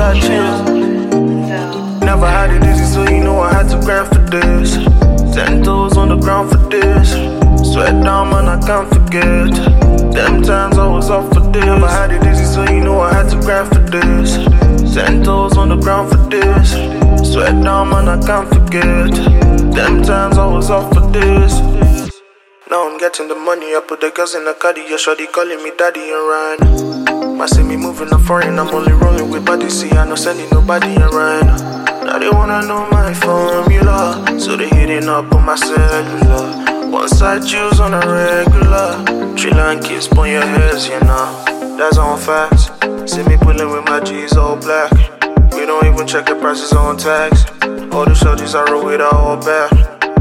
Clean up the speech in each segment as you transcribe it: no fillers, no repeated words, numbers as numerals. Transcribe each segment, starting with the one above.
I chilled. Never had it easy, so you know I had to grind for this. 10 toes on the ground for this. Sweat down, man, I can't forget. Them times I was up for this. Never had it easy, so you know I had to grind for this. 10 toes on the ground for this. Sweat down, man, I can't forget. Them times I was up for this. Now I'm getting the money, I put the girls in the caddy. Your shorty calling me daddy and Ryan. I see me moving up foreign, I'm only rolling with body. See, I no sending nobody and Ryan. Now they wanna know my formula, so they hitting up on my cellular. One side choose on a regular. 3 line kiss on your heads, you know. That's on facts. See me pulling with my G's all black. We don't even check the prices on tags. All the shorties I roll with are all back.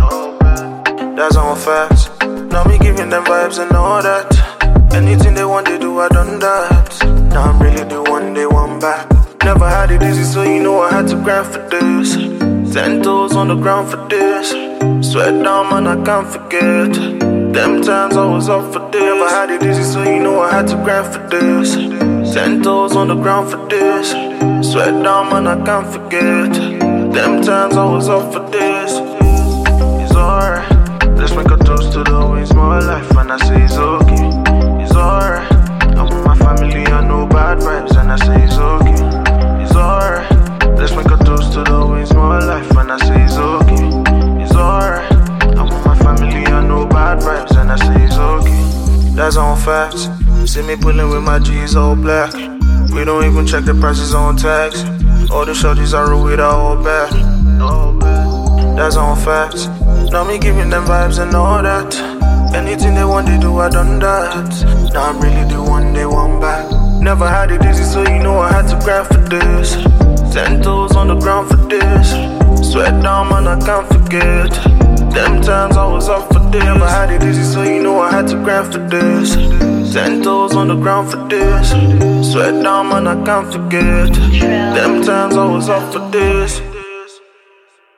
That's on facts. Now me giving them vibes and all that. Anything they want, they do, I done that. Now I'm really the one they want back. Never had it easy, so you know I had to grind for this. 10 toes on the ground for this. Sweat down, man, I can't forget. Them times I was up for this. Never had it easy, so you know I had to grind for this. 10 toes on the ground for this. Sweat down, man, I can't forget. Them times I was up for this. It's alright. Let's make a toast to the ways more life, and I say it's okay. It's alright. I'm with my family, I know bad vibes, and I say it's okay. It's alright. Let's make a toast to the ways more life, and I say it's okay. It's alright. I'm with my family, I know bad vibes, and I say it's okay. That's on facts. See me pulling with my G's all black. We don't even check the prices on tags. All the shorties I roll with are all back. That's on facts. Now me giving them vibes and all that. Anything they want, they do, I done that. Now I'm really the one they want back. Never had it easy, so you know I had to grind for this. 10 toes on the ground for this. Sweat down, man, I can't forget. Them times I was up for this. Never had it easy, so you know I had to grind for this. 10 toes on the ground for this. Sweat down, man, I can't forget. Them times I was up for this.